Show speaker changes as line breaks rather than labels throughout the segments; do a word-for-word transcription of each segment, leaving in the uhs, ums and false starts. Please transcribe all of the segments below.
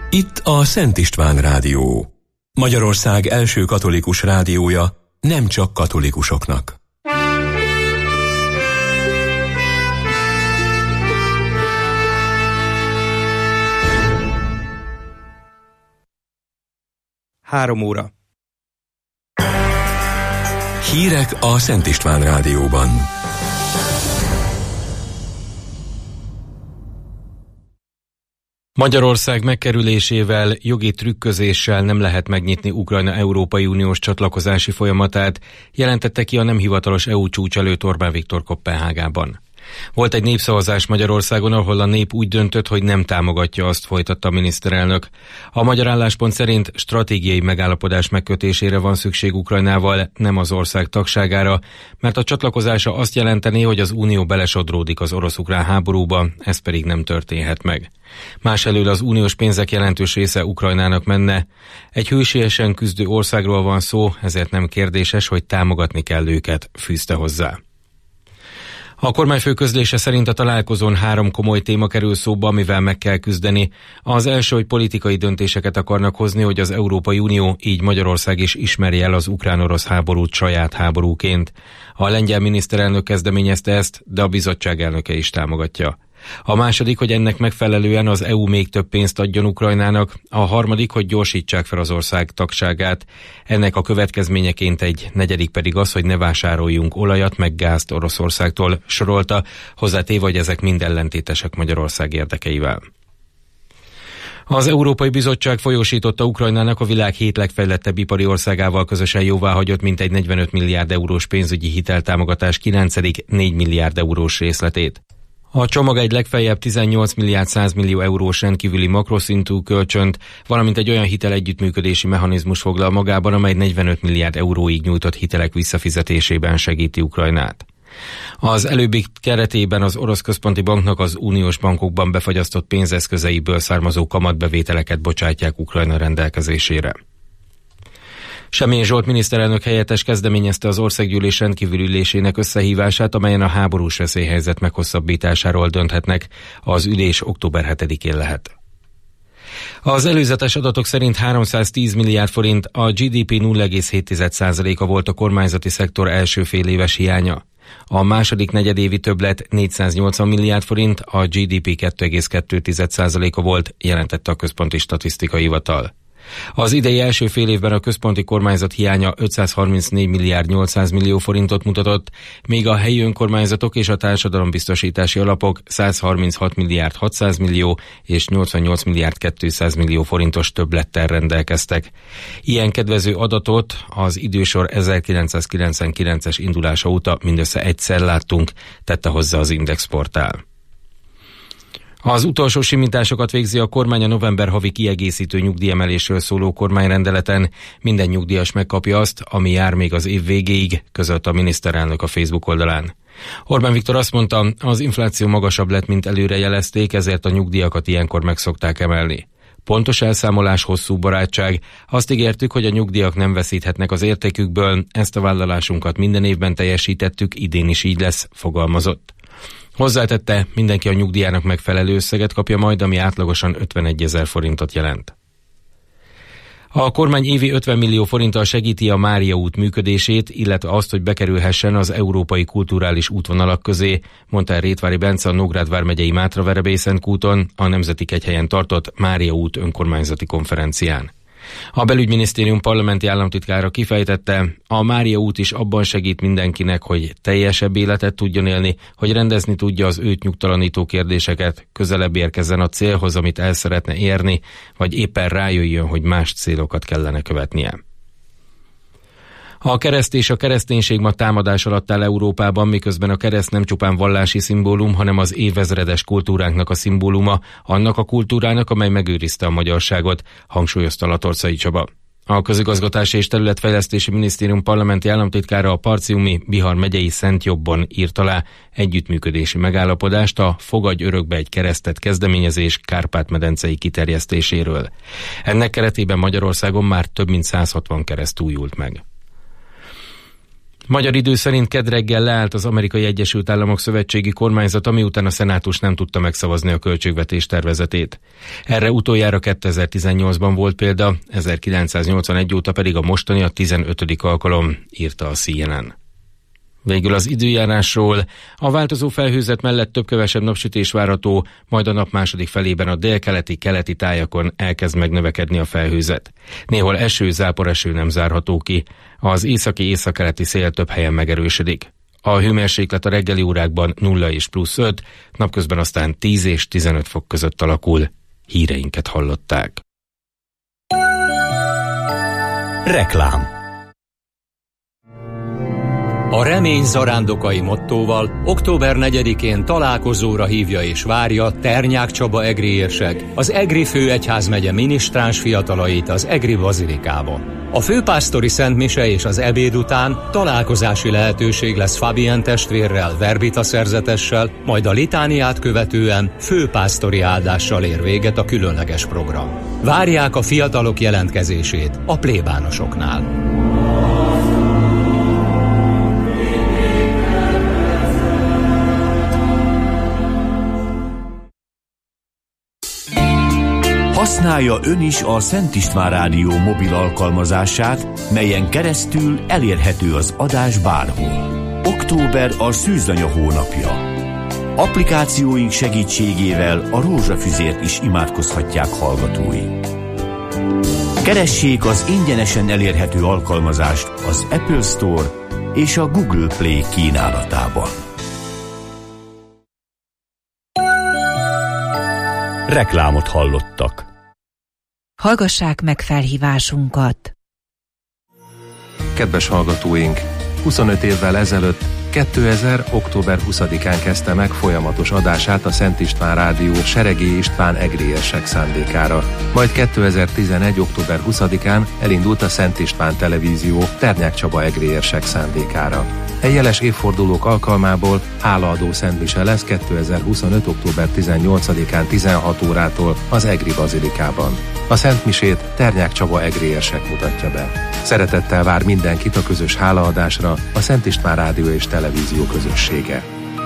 Itt a Szent István Rádió. Magyarország első katolikus rádiója, nem csak katolikusoknak.
Három óra.
Hírek a Szent István Rádióban.
Magyarország megkerülésével, jogi trükközéssel nem lehet megnyitni Ukrajna Európai Uniós csatlakozási folyamatát, jelentette ki a nem hivatalos é u csúcs előtt Orbán Viktor Koppenhágában. Volt egy népszavazás Magyarországon, ahol a nép úgy döntött, hogy nem támogatja, azt folytatta a miniszterelnök. A magyar álláspont szerint stratégiai megállapodás megkötésére van szükség Ukrajnával, nem az ország tagságára, mert a csatlakozása azt jelenteni, hogy az Unió belesodródik az orosz-ukrán háborúba, ez pedig nem történhet meg. Másfelől az uniós pénzek jelentős része Ukrajnának menne. Egy hősiesen küzdő országról van szó, ezért nem kérdéses, hogy támogatni kell őket, fűzte hozzá. A kormányfő közlése szerint a találkozón három komoly téma kerül szóba, amivel meg kell küzdeni. Az első, hogy politikai döntéseket akarnak hozni, hogy az Európai Unió, így Magyarország is ismerje el az ukrán-orosz háborút saját háborúként. A lengyel miniszterelnök kezdeményezte ezt, de a bizottság elnöke is támogatja. A második, hogy ennek megfelelően az é u még több pénzt adjon Ukrajnának, a harmadik, hogy gyorsítsák fel az ország tagságát, ennek a következményeként egy negyedik pedig az, hogy ne vásároljunk olajat meg gázt Oroszországtól, sorolta, hozzátéve, hogy ezek mind ellentétesek Magyarország érdekeivel. Az Európai Bizottság folyósította Ukrajnának a világ hét legfejlettebb ipari országával közösen jóváhagyott mintegy negyvenöt milliárd eurós pénzügyi hiteltámogatás kilencedik négy milliárd eurós részletét. A csomag egy legfeljebb tizennyolc milliárd száz millió eurós rendkívüli makroszintű kölcsönt, valamint egy olyan hitelegyüttműködési mechanizmus foglal magában, amely negyvenöt milliárd euróig nyújtott hitelek visszafizetésében segíti Ukrajnát. Az előbbi keretében az Orosz Központi Banknak az uniós bankokban befagyasztott pénzeszközeiből származó kamatbevételeket bocsátják Ukrajna rendelkezésére. Semjén Zsolt miniszterelnök helyettes kezdeményezte az országgyűlés rendkívüli ülésének összehívását, amelyen a háborús veszélyhelyzet meghosszabbításáról dönthetnek. Az ülés október hetedikén lehet. Az előzetes adatok szerint háromszáztíz milliárd forint, a gé dé pé nulla egész hét százaléka volt a kormányzati szektor első féléves hiánya. A második negyedévi többlet négyszáznyolcvan milliárd forint, a gé dé pé kettő egész kettő százaléka volt, jelentette a Központi Statisztikai Hivatal. Az idei első fél évben a központi kormányzat hiánya ötszázharmincnégy milliárd nyolcszáz millió forintot mutatott, míg a helyi önkormányzatok és a társadalombiztosítási alapok százharminchat milliárd hatszáz millió és nyolcvannyolc milliárd kétszáz millió forintos többlettel rendelkeztek. Ilyen kedvező adatot az idősor ezerkilencszázkilencvenkilences indulása óta mindössze egyszer láttunk, tette hozzá az Index portál. Az utolsó simításokat végzi a kormány a november havi kiegészítő nyugdíjemelésről szóló kormányrendeleten. Minden nyugdíjas megkapja azt, ami jár még az év végéig, közölte a miniszterelnök a Facebook oldalán. Orbán Viktor azt mondta, az infláció magasabb lett, mint előre jelezték, ezért a nyugdíjakat ilyenkor meg szokták emelni. Pontos elszámolás, hosszú barátság. Azt ígértük, hogy a nyugdíjak nem veszíthetnek az értékükből, ezt a vállalásunkat minden évben teljesítettük, idén is így lesz, fogalmazott. Hozzátette, mindenki a nyugdíjának megfelelő összeget kapja majd, ami átlagosan ötvenegyezer forintot jelent. A kormány évi ötven millió forinttal segíti a Mária út működését, illetve azt, hogy bekerülhessen az európai kulturális útvonalak közé, mondta el Rétvári Bence a Nógrád vármegyei Mátra-Verebészent kúton a Nemzeti Kegyhelyen tartott Mária út önkormányzati konferencián. A belügyminisztérium parlamenti államtitkára kifejtette, a Mária út is abban segít mindenkinek, hogy teljesebb életet tudjon élni, hogy rendezni tudja az őt nyugtalanító kérdéseket, közelebb érkezzen a célhoz, amit el szeretne érni, vagy éppen rájöjjön, hogy más célokat kellene követnie. A kereszt és a kereszténység ma támadás alatt áll Európában, miközben a kereszt nem csupán vallási szimbólum, hanem az évezredes kultúránknak a szimbóluma, annak a kultúrának, amely megőrizte a magyarságot, hangsúlyozta Latorcai Csaba. A Közigazgatási és Területfejlesztési Minisztérium parlamenti államtitkára a Parciumi Bihar megyei Szentjobbon írt alá együttműködési megállapodást a Fogadj örökbe egy keresztet kezdeményezés Kárpát-medencei kiterjesztéséről. Ennek keretében Magyarországon már több mint száz hatvan kereszt újult meg. Magyar idő szerint kedd reggel leállt az Amerikai Egyesült Államok szövetségi kormányzata, miután a szenátus nem tudta megszavazni a költségvetés tervezetét. Erre utoljára kétezer-tizennyolcban volt példa, ezerkilencszáznyolcvanegy óta pedig a mostani a tizenötödik alkalom, írta a C N N. Végül az időjárásról. A változó felhőzet mellett több-kevesebb napsütés várható, majd a nap második felében a délkeleti, keleti tájakon elkezd megnövekedni a felhőzet. Néhol eső, záporeső nem zárható ki. Az északi északkeleti szél több helyen megerősödik. A hőmérséklet a reggeli órákban nulla és plusz öt, napközben aztán tíz és tizenöt fok között alakul. Híreinket hallották.
Reklám. A remény zarándokai mottóval október negyedikén találkozóra hívja és várja Ternyák Csaba egri érsek, az Egri főegyházmegye minisztráns fiatalait az Egri bazilikában. A főpásztori szentmise és az ebéd után találkozási lehetőség lesz Fabien testvérrel, verbita szerzetessel, majd a litániát követően főpásztori áldással ér véget a különleges program. Várják a fiatalok jelentkezését a plébánosoknál.
Használja ön is a Szent István Rádió mobil alkalmazását, melyen keresztül elérhető az adás bárhol. Október a szűzanya hónapja. Applikációink segítségével a rózsafüzért is imádkozhatják hallgatói. Keressék az ingyenesen elérhető alkalmazást az Apple Store és a Google Play kínálatában.
Reklámot hallottak.
Hallgassák meg felhívásunkat!
Kedves hallgatóink! huszonöt évvel ezelőtt, kétezer. október huszadikán kezdte meg folyamatos adását a Szent István Rádió Seregély István egri érsek szándékára. Majd kétezer-tizenegy. október huszadikán elindult a Szent István Televízió Ternyák Csaba egri érsek szándékára. Egy jeles évfordulók alkalmából hálaadó szentmise lesz kétezer-huszonöt. október tizennyolcadikán tizenhat órától az Egri bazilikában. A szentmisét Ternyák Csaba egri érsek mutatja be. Szeretettel vár mindenkit a közös hálaadásra a Szent István Rádió és Televízió közössége.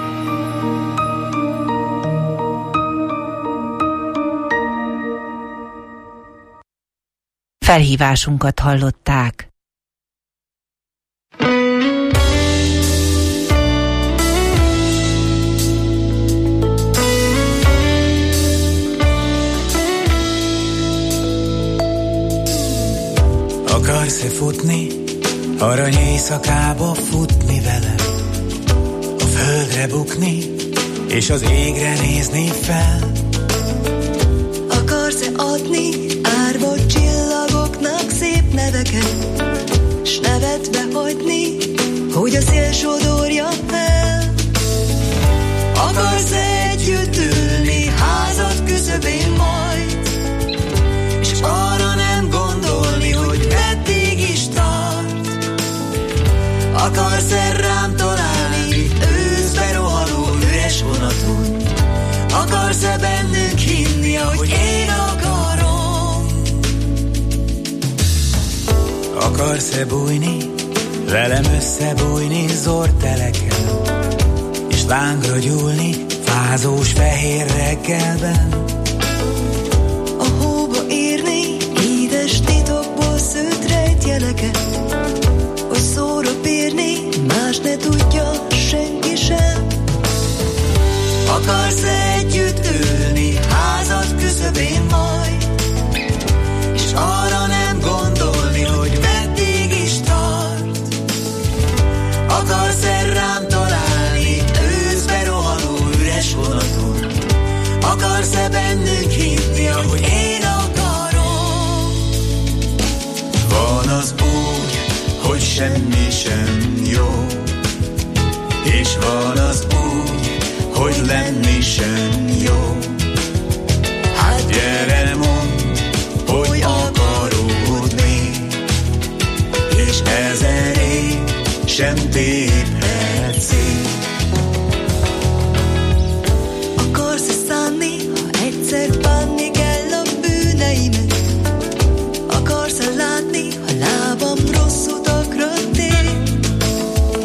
Felhívásunkat hallották.
Akarsz-e futni, arany éjszakába futni velem? A földre bukni, és az égre nézni fel?
Akarsz-e adni árva csillagoknak szép neveket, s nevetbe hagyni, hogy a szél sodorja el? Akarsz-e együtt ülni házad küszöbén majd, és arra nem gondolni, hogy meddig is tart? Akarsz-e rám találni őszbe rohanó üres vonaton? Akarsz-e bennünk hinni, ahogy én akarom?
Akarsz-e bújni, velem összebújni zorteleken, és lángra gyúlni fázós fehér reggelben?
A hóba írni édes titokból szőtt rejtjeleket, hogy szóra bírni más ne tudja senki sem.
Akarsz-e együtt ülni házad küszöbén majd, és arra nem gondolni, hogy meddig is tart? Akarsz-e rám találni őszbe rohanó üres vonaton? Akarsz-e bennünk hinni, ahogy én akarom? Van az úgy, hogy semmi sem jó, és van az úgy, hogy lenni sem jó. Hát gyere, mondd, hogy akarod még, és ezer év sem téphet szét.
Akarsz-e szánni, ha egyszer bánni kell a bűneimet? Akarsz-e látni, ha lábam rossz utakra tér?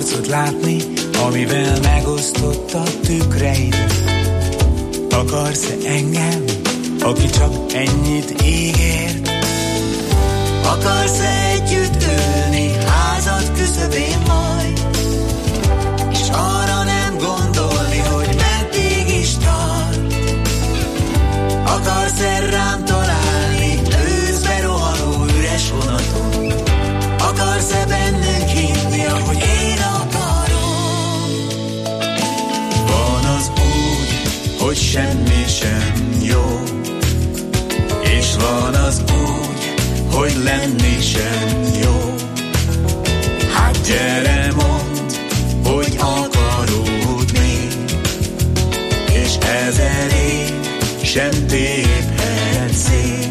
arcot látni, amivel megosztott a tükreidet. Akarsz-e engem, aki csak ennyit ígért? Akarsz-e együtt ülni házad küszöbén majd, és arra nem gondolni, hogy meddig is tart? Akarsz-e rám találni őszbe rohanó üres vonaton? Akarsz-e bennünk hinni, ahogy én akarom? Van az úgy, hogy semmi sem jó, és van az úgy, hogy lenni sem jó. Hát gyere, mondd, hogy akarod még, és ez elég, sem téphet szét.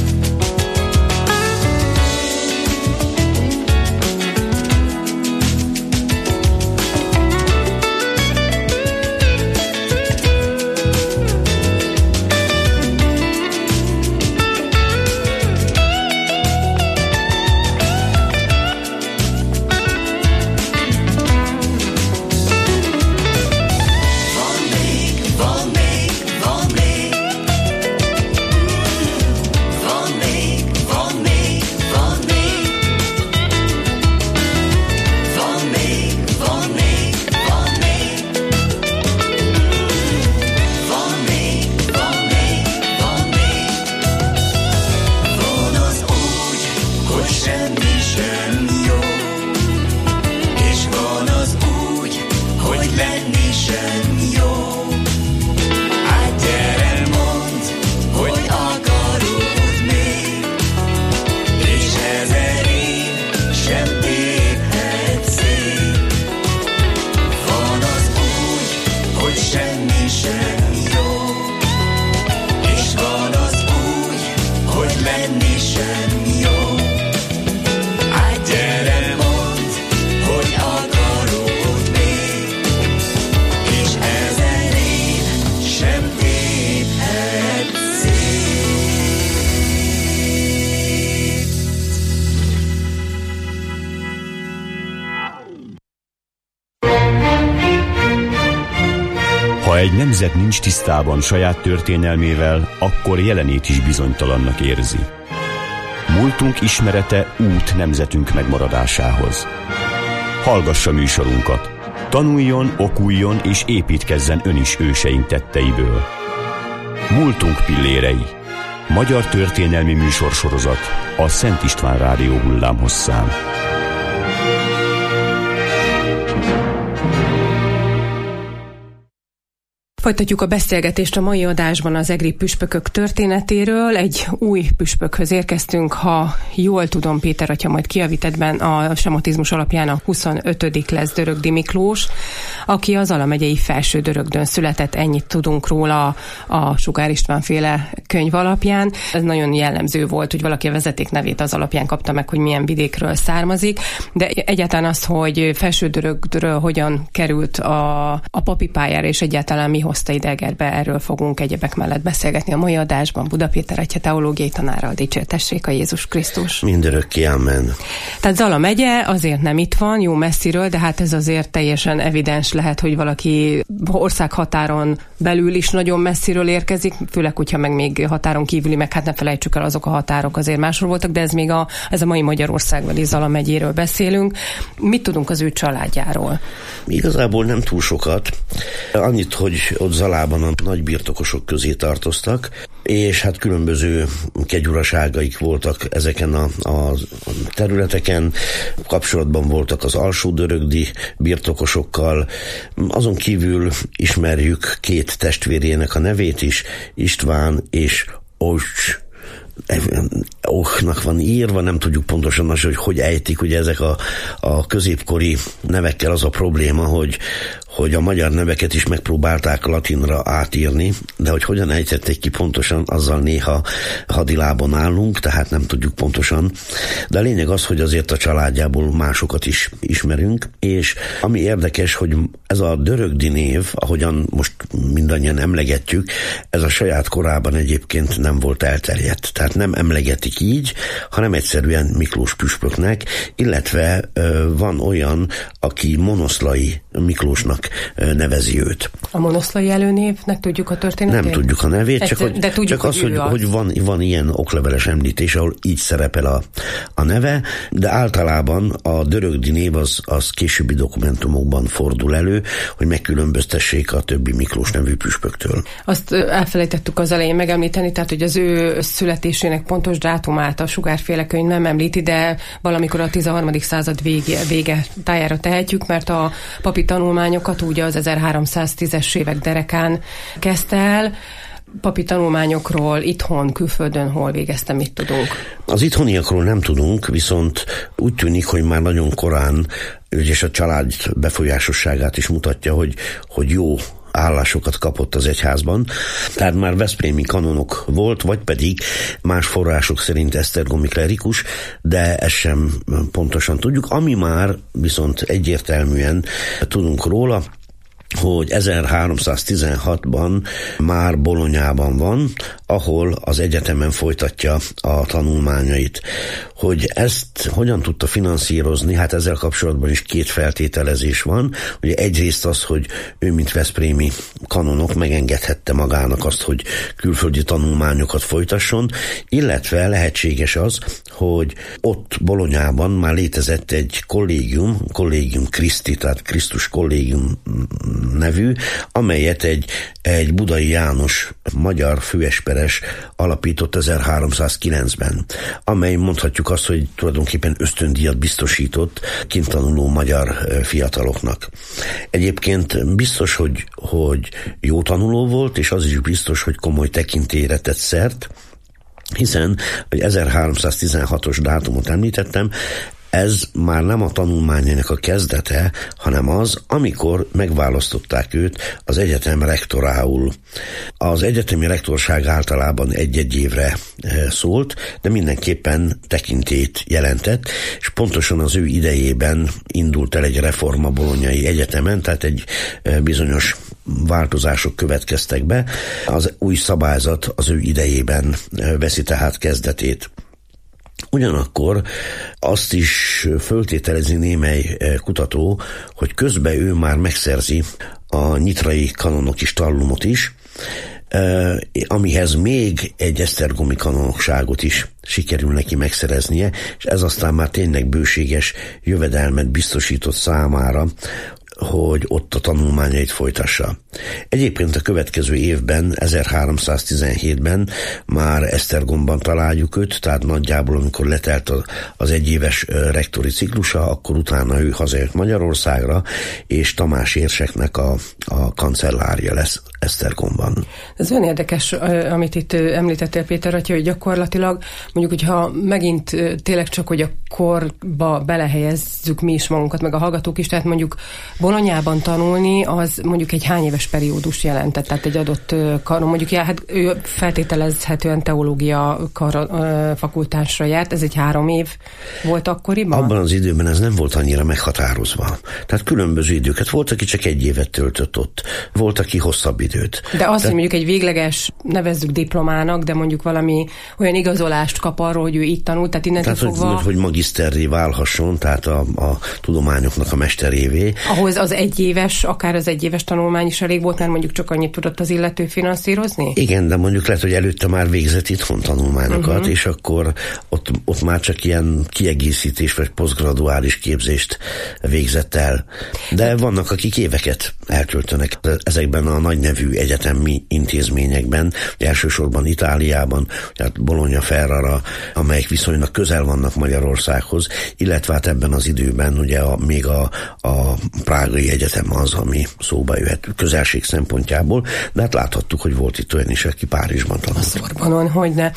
Ha egy nemzet nincs tisztában saját történelmével, akkor jelenét is bizonytalannak érzi. Múltunk ismerete út nemzetünk megmaradásához. Hallgassa műsorunkat. Tanuljon, okuljon és építkezzen ön is őseink tetteiből. Múltunk pillérei. Magyar történelmi műsorsorozat a Szent István Rádió hullámhosszán.
Folytatjuk a beszélgetést a mai adásban az egri püspökök történetéről. Egy új püspökhöz érkeztünk, ha jól tudom, Péter atya majd kijavít ebben, a sematizmus alapján a huszonötödik lesz Dörögdi Miklós, aki az Zala megyei Felső-Dörögdön született, ennyit tudunk róla a Sugár István féle könyv alapján. Ez nagyon jellemző volt, hogy valaki a vezeték nevét az alapján kapta meg, hogy milyen vidékről származik, de egyáltalán az, hogy Felső-Dörögdről hogyan került a, a papi pályára, és egyáltalán mi hozta ide Egerbe, erről fogunk egyebek mellett beszélgetni a mai adásban. Buda Péter atya teológiai tanárral. Dicsértessék a Jézus Krisztus.
Mindörökké, amen.
Tehát Zala megye azért nem itt van, jó messziről, de hát ez azért teljesen evidens lehet, hogy valaki országhatáron belül is nagyon messziről érkezik, főleg, hogyha meg még határon kívüli, meg hát ne felejtsük el, azok a határok azért máshol voltak, de ez még a, ez a mai Magyarországban is Zala megyéről beszélünk. Mit tudunk az ő családjáról?
Igazából nem túl sokat. Annyit, hogy ott Zalában a nagy birtokosok közé tartoztak, és hát különböző kegyuraságaik voltak ezeken a, a területeken, kapcsolatban voltak az alsó-dörögdi birtokosokkal. Azon kívül ismerjük két testvérének a nevét is, István és Os. Ochnak van írva, nem tudjuk pontosan az, hogy hogy ejtik, ugye ezek a, a középkori nevekkel az a probléma, hogy, hogy a magyar neveket is megpróbálták latinra átírni, de hogy hogyan ejtették ki pontosan, azzal néha hadilábon állunk, tehát nem tudjuk pontosan. De a lényeg az, hogy azért a családjából másokat is ismerünk, és ami érdekes, hogy ez a Dörögdi név, ahogyan most mindannyian emlegetjük, ez a saját korában egyébként nem volt elterjedt. Tehát nem emlegetik így, hanem egyszerűen Miklós püspöknek, illetve van olyan, aki Monoszlai Miklósnak nevezi őt.
A monoszlai előnévnek tudjuk a történetét?
Nem tudjuk a nevét, csak,
Egyszer,
hogy,
de tudjuk,
csak az, hogy,
az.
hogy van, van ilyen okleveles említés, ahol így szerepel a, a neve, de általában a Dörögdi név az, az későbbi dokumentumokban fordul elő, hogy megkülönböztessék a többi Miklós nevű püspöktől.
Azt elfelejtettük az elején megemlíteni, tehát hogy az ő születésének pontos dátumát a Sugárféle könyv nem említi, de valamikor a tizenharmadik század vége, vége tájára tehetjük, mert a papi tanulmányokat úgy az ezerháromszáztízes évek derekán kezdte el. Papi tanulmányokról itthon, külföldön hol végezte, mit tudunk?
Az itthoniakról nem tudunk, viszont úgy tűnik, hogy már nagyon korán, és a család befolyásosságát is mutatja, hogy, hogy jó állásokat kapott az egyházban. Tehát már veszprémi kanonok volt, vagy pedig más források szerint esztergomi klerikus, de ezt sem pontosan tudjuk. Ami már viszont egyértelműen tudunk róla, hogy ezerháromszáztizenhatban már Bolonyában van, ahol az egyetemen folytatja a tanulmányait. Hogy ezt hogyan tudta finanszírozni, hát ezzel kapcsolatban is két feltételezés van. Ugye egyrészt az, hogy ő, mint veszprémi kanonok megengedhette magának azt, hogy külföldi tanulmányokat folytasson, illetve lehetséges az, hogy ott Bolonyában már létezett egy kollégium, kollégium Christi, tehát Krisztus kollégium nevű, amelyet egy, egy Budai János magyar főesperes alapított ezerháromszázkilencben, amely mondhatjuk azt, hogy tulajdonképpen ösztöndíjat biztosított kintanuló magyar fiataloknak. Egyébként biztos, hogy, hogy jó tanuló volt, és az is biztos, hogy komoly tekintélyre tett szert, hiszen, hogy ezerháromszáztizenhatos dátumot említettem, ez már nem a tanulmányának a kezdete, hanem az, amikor megválasztották őt az egyetem rektorául. Az egyetemi rektorság általában egy-egy évre szólt, de mindenképpen tekintélyt jelentett, és pontosan az ő idejében indult el egy reform a Bolonyai Egyetemen, tehát egy bizonyos változások következtek be. Az új szabályzat az ő idejében veszi tehát kezdetét. Ugyanakkor azt is föltételezi némely kutató, hogy közben ő már megszerzi a nyitrai kanonoki stallumot is, amihez még egy esztergomi kanonokságot is sikerül neki megszereznie, és ez aztán már tényleg bőséges jövedelmet biztosított számára, hogy ott a tanulmányait folytassa. Egyébként a következő évben, ezerháromszáztizenhétben már Esztergomban találjuk őt, tehát nagyjából amikor letelt az egyéves rektori ciklusa, akkor utána ő hazajött Magyarországra, és Tamás érseknek a, a kancellárja lesz Esztergomban.
Ez olyan érdekes, amit itt említettél, Péter atya, hogy gyakorlatilag mondjuk, hogyha megint tényleg csak, hogy a korba belehelyezzük mi is magunkat, meg a hallgatók is, tehát mondjuk Bolonyában tanulni, az mondjuk egy hány éves periódus jelentett, tehát egy adott karon, mondjuk já, hát ő feltételezhetően teológia kar, fakultásra járt, ez egy három év volt akkoriban?
Abban az időben ez nem volt annyira meghatározva. Tehát különböző időket. Volt, aki csak egy évet töltött ott, volt, aki hosszabb időt.
De azt, hogy mondjuk egy végleges, nevezzük diplomának, de mondjuk valami olyan igazolást kap arról, hogy ő így tanult, tehát innentől
tehát,
fogva...
Hogy, hogy magiszterré válhasson, tehát a, a tudományoknak a mesterévé.
Ahhoz az egyéves, akár az egyéves tanulmány is elég volt, mert mondjuk csak annyit tudott az illető finanszírozni?
Igen, de mondjuk lehet, hogy előtte már végzett itthon tanulmányokat, uh-huh. és akkor ott, ott már csak ilyen kiegészítés vagy posztgraduális képzést végzett el. De vannak, akik éveket eltöltenek ezekben a nagy nevű egyetemi intézményekben, elsősorban Itáliában, tehát Bologna, Ferrara, amelyek viszonylag közel vannak Magyarországhoz, illetve hát ebben az időben ugye a, még a, a Prágai Egyetem az, ami szóba jöhet közelség szempontjából, de hát láthattuk, hogy volt itt olyan is, aki Párizsban tanult.
A Szorbonon, hogyne.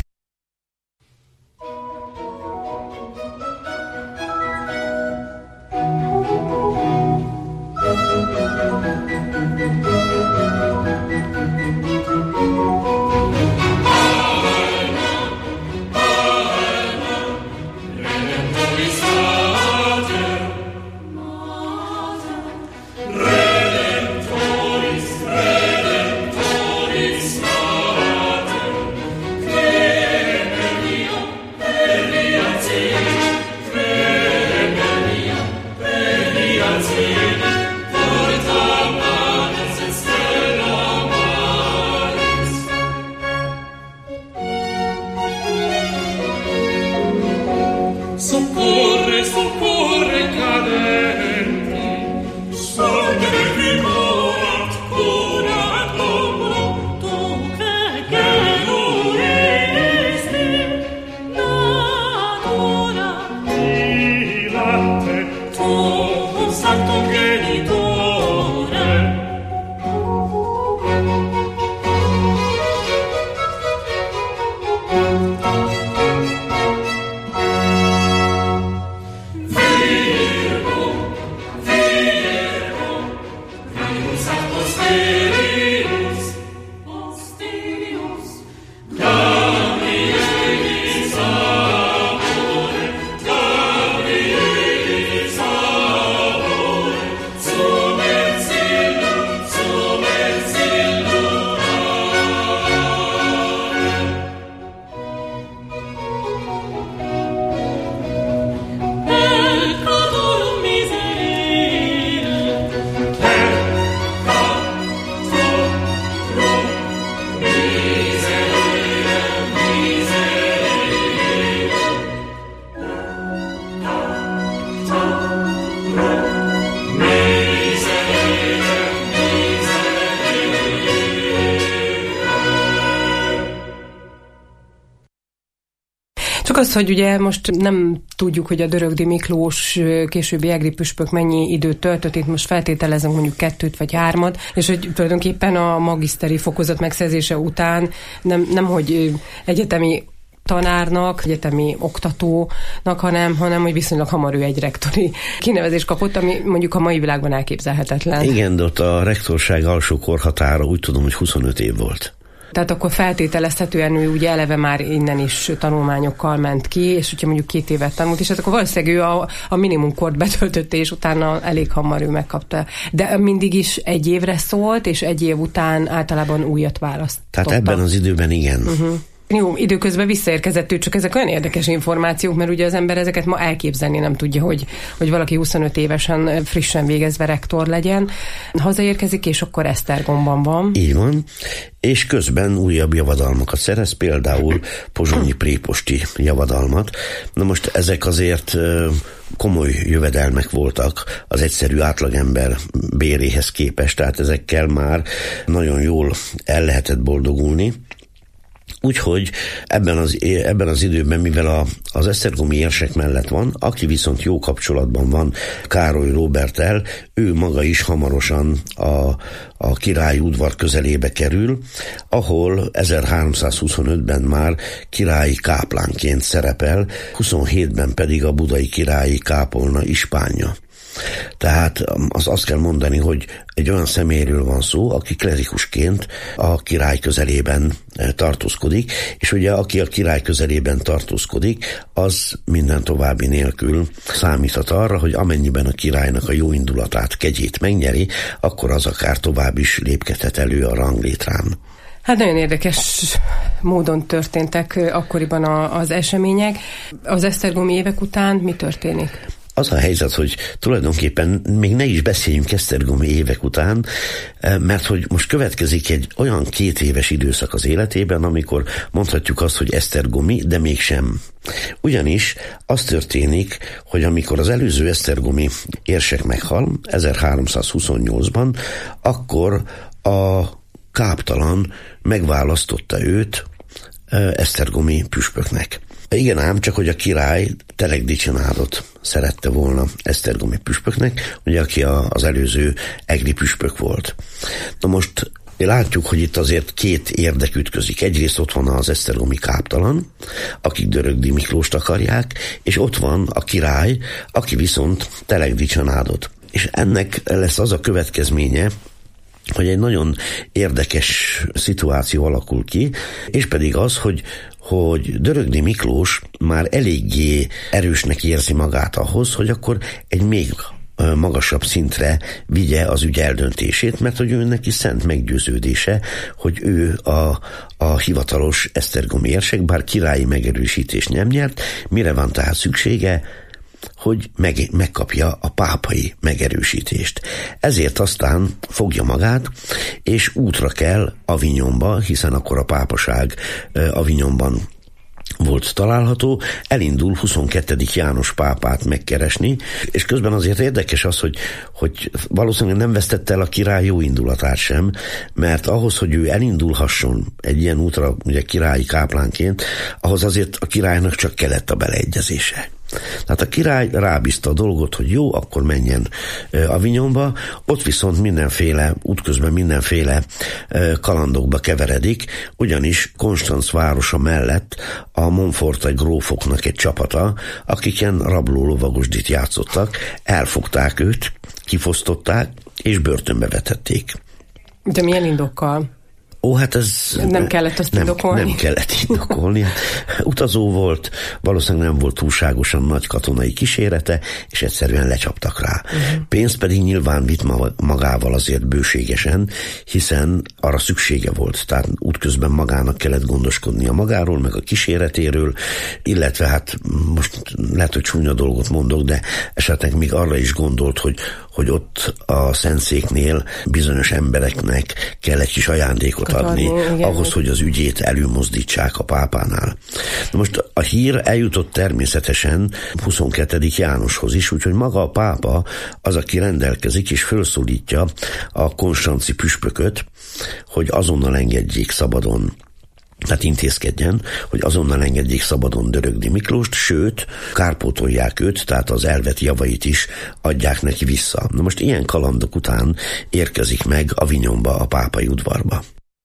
Az, hogy ugye most nem tudjuk, hogy a Dörögdi Miklós későbbi egri püspök mennyi időt töltött, itt most feltételezünk mondjuk kettőt vagy hármat, és hogy tulajdonképpen a magiszteri fokozat megszerzése után nem, nem hogy egyetemi tanárnak, egyetemi oktatónak, hanem, hanem hogy viszonylag hamar ő egy rektori kinevezést kapott, ami mondjuk a mai világban elképzelhetetlen.
Igen, de ott a rektorság alsó korhatára úgy tudom, hogy huszonöt év volt.
Tehát akkor feltételezhetően ő ugye eleve már innen is tanulmányokkal ment ki, és hogyha mondjuk két évet tanult, és hát akkor valószínűleg ő a, a minimumkort betöltötte, és utána elég hamar ő megkapta. De mindig is egy évre szólt, és egy év után általában újat választott.
Tehát ebben az időben igen.
Uh-huh. Jó, időközben visszaérkezett ő, csak ezek olyan érdekes információk, mert ugye az ember ezeket ma elképzelni nem tudja, hogy, hogy valaki huszonöt évesen frissen végezve rektor legyen. Hazaérkezik, és akkor Esztergomban van.
Így van, és közben újabb javadalmakat szerez, például pozsonyi préposti javadalmat. Na most ezek azért komoly jövedelmek voltak az egyszerű átlagember béréhez képest, tehát ezekkel már nagyon jól el lehetett boldogulni. Úgyhogy ebben az, ebben az időben, mivel a, az esztergomi érsek mellett van, aki viszont jó kapcsolatban van Károly Róberttel, ő maga is hamarosan a, a királyi udvar közelébe kerül, ahol ezerháromszázhuszonötben már királyi káplánként szerepel, huszonhétben pedig a budai királyi kápolna ispánja. Tehát az azt kell mondani, hogy egy olyan személyről van szó, aki klerikusként a király közelében tartózkodik, és ugye aki a király közelében tartózkodik, az minden további nélkül számíthat arra, hogy amennyiben a királynak a jó indulatát, kegyét megnyeri, akkor az akár tovább is lépkedhet elő a ranglétrán.
Hát nagyon érdekes módon történtek akkoriban a, az események. Az esztergomi évek után mi történik?
Az a helyzet, hogy tulajdonképpen még ne is beszéljünk esztergomi évek után, mert hogy most következik egy olyan két éves időszak az életében, amikor mondhatjuk azt, hogy esztergomi, de mégsem. Ugyanis az történik, hogy amikor az előző esztergomi érsek meghal, ezerháromszázhuszonnyolcban, akkor a káptalan megválasztotta őt esztergomi püspöknek. Igen ám, csak hogy a király Telek Dicsenádot szerette volna esztergomi püspöknek, ugye aki a, az előző egri püspök volt. Na most látjuk, hogy itt azért két érdek ütközik. Egyrészt ott van az esztergomi káptalan, akik Dörögdi Miklóst akarják, és ott van a király, aki viszont Telek Dicsenádot. És ennek lesz az a következménye, hogy egy nagyon érdekes szituáció alakul ki, és pedig az, hogy hogy Dörögdi Miklós már eléggé erősnek érzi magát ahhoz, hogy akkor egy még magasabb szintre vigye az ügy eldöntését, mert hogy ő neki szent meggyőződése, hogy ő a, a hivatalos esztergomi érsek, bár királyi megerősítést nem nyert. Mire van tehát szüksége? hogy meg, megkapja a pápai megerősítést. Ezért aztán fogja magát, és útra kell Avignonba, hiszen akkor a pápaság Avignonban volt található, elindul huszonkettedik János pápát megkeresni, és közben azért érdekes az, hogy, hogy valószínűleg nem vesztette el a király jó indulatát sem, mert ahhoz, hogy ő elindulhasson egy ilyen útra, ugye királyi káplánként, ahhoz azért a királynak csak kellett a beleegyezése. Tehát a király rábízta a dolgot, hogy jó, akkor menjen Avignonba, ott viszont mindenféle, útközben mindenféle kalandokba keveredik, ugyanis Konstanz városa mellett a Montfortai grófoknak egy csapata, akiken rabló lovagosdit játszottak, elfogták őt, kifosztották, és börtönbe vetették.
De milyen indokkal?
Ó, hát ez...
Nem kellett azt
nem,
indokolni?
Nem kellett indokolni. Utazó volt, valószínűleg nem volt túlságosan nagy katonai kísérete, és egyszerűen lecsaptak rá. Uh-huh. Pénzt pedig nyilván vitt magával azért bőségesen, hiszen arra szüksége volt. Tehát útközben magának kellett gondoskodnia magáról, meg a kíséretéről, illetve hát most lehet, hogy csúnya dolgot mondok, de esetleg még arra is gondolt, hogy, hogy ott a Szentszéknél bizonyos embereknek kell egy kis ajándékot adni, adni ahhoz, hogy az ügyét előmozdítsák a pápánál. Na most a hír eljutott természetesen huszonkettedik Jánoshoz is, úgyhogy maga a pápa az, aki rendelkezik és felszólítja a konstanzi püspököt, hogy azonnal engedjék szabadon, tehát intézkedjen, hogy azonnal engedjék szabadon Dörögdi Miklóst, sőt, kárpótolják őt, tehát az elvett javait is adják neki vissza. Na most ilyen kalandok után érkezik meg Avignonba, a pápai udvarba.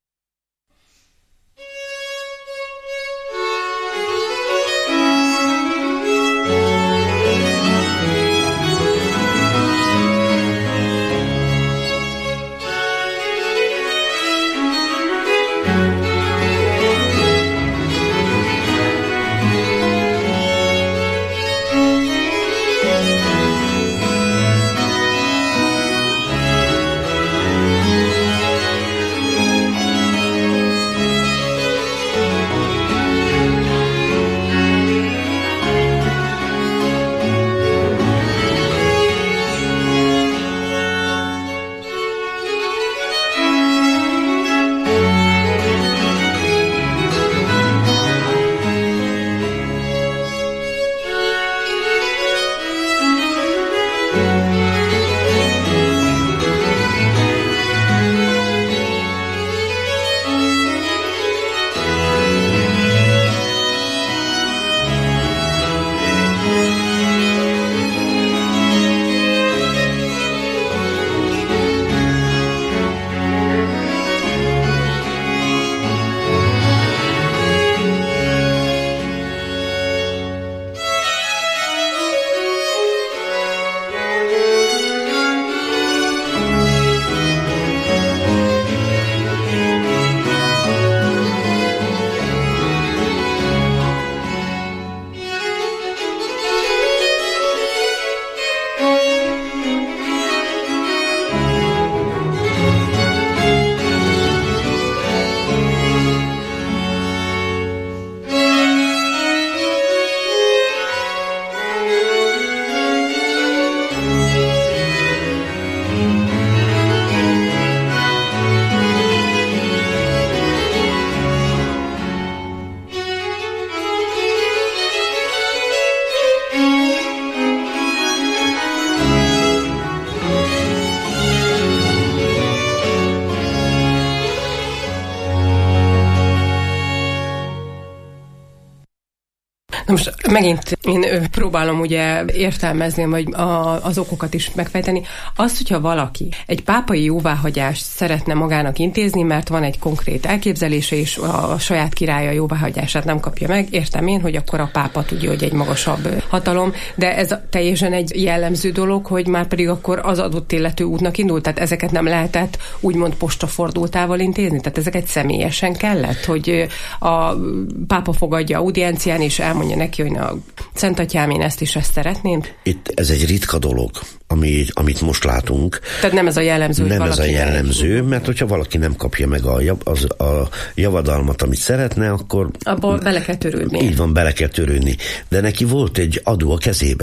Most megint én próbálom ugye értelmezni, vagy a, az okokat is megfejteni. Azt, hogyha valaki egy pápai jóváhagyást szeretne magának intézni, mert van egy konkrét elképzelése, és a, a saját királya jóváhagyását nem kapja meg, értem én, hogy akkor a pápa tudja, hogy egy magasabb hatalom, de ez teljesen egy jellemző dolog, hogy már pedig akkor az adott illető útnak indult, tehát ezeket nem lehetett úgymond postafordultával intézni, tehát ezeket személyesen kellett, hogy a pápa fogadja audiencián, és elmondja neki, hogy a Szent Atyám, én ezt is ezt szeretném. Itt
ez egy ritka dolog, ami, amit most látunk.
Tehát nem ez a jellemző,
Nem ez a jellemző, nem. Mert hogyha valaki nem kapja meg a, az, a javadalmat, amit szeretne, akkor...
Abba bele kell törődni.
Így van, bele kell törődni. De neki volt egy adó a kezébe,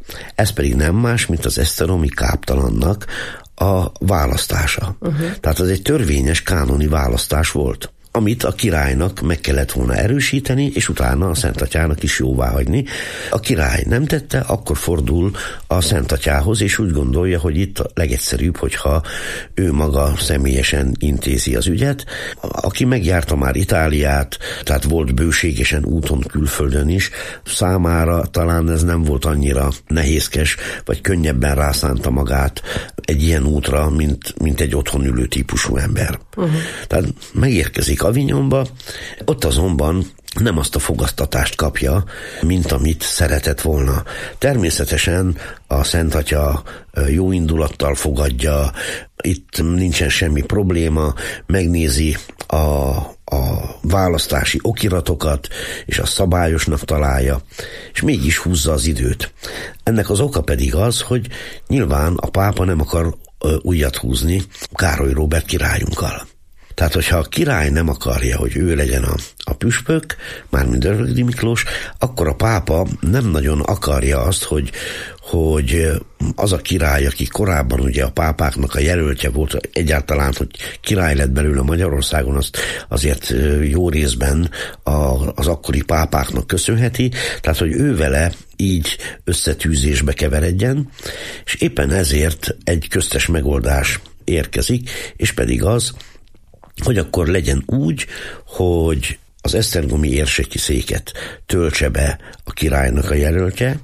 Ez pedig nem más, mint az esztergomi káptalannak a választása. Uh-huh. Tehát ez egy törvényes, kánoni választás volt, amit a királynak meg kellett volna erősíteni, és utána a Szentatyának is jóváhagyni. A király nem tette, akkor fordul a Szentatyához, és úgy gondolja, hogy itt a legegyszerűbb, hogyha ő maga személyesen intézi az ügyet. Aki megjárta már Itáliát, tehát volt bőségesen úton külföldön is, számára talán ez nem volt annyira nehézkes, vagy könnyebben rászánta magát egy ilyen útra, mint, mint egy otthon ülő típusú ember. Uh-huh. Tehát megérkezik Avignonba, ott azonban nem azt a fogadtatást kapja, mint amit szeretett volna. Természetesen a Szent Atya jó indulattal fogadja, itt nincsen semmi probléma, megnézi a, a választási okiratokat, és a szabályosnak találja, és mégis húzza az időt. Ennek az oka pedig az, hogy nyilván a pápa nem akar újat húzni Károly Róbert királyunkkal. Tehát, hogyha a király nem akarja, hogy ő legyen a, a püspök, mármint Örökdi Miklós, akkor a pápa nem nagyon akarja azt, hogy, hogy az a király, aki korábban ugye a pápáknak a jelöltje volt, egyáltalán, hogy király lett belőle Magyarországon, azt azért jó részben a, az akkori pápáknak köszönheti, tehát, hogy ő vele így összetűzésbe keveredjen, és éppen ezért egy köztes megoldás érkezik, és pedig az, hogy akkor legyen úgy, hogy az esztergomi érseki széket töltse be a királynak a jelöltje,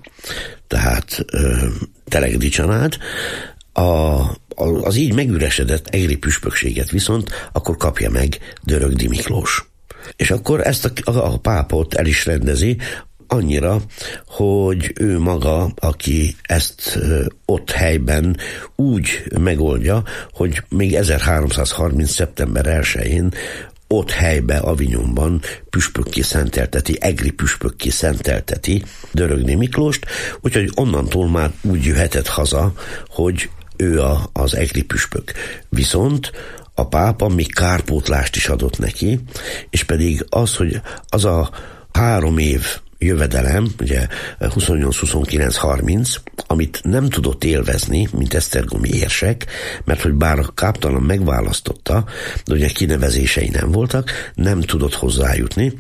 tehát ö, Telegdi Csanád, a, a, az így megüresedett egri püspökséget viszont akkor kapja meg Dörögdi Miklós. És akkor ezt a, a, a pápot el is rendezi, annyira, hogy ő maga, aki ezt ö, ott helyben úgy megoldja, hogy még ezerháromszázharminc. szeptember elsején ott helybe, Avignonban püspökké szentelteti, egri püspökké szentelteti Dörögdi Miklóst, úgyhogy onnantól már úgy jöhetett haza, hogy ő a, az egri püspök. Viszont a pápa még kárpótlást is adott neki, és pedig az, hogy az a három év jövedelem, ugye huszonnyolc, huszonkilenc, harminc, amit nem tudott élvezni, mint esztergomi érsek, mert hogy bár a káptalan megválasztotta, de ugye kinevezései nem voltak, nem tudott hozzájutni.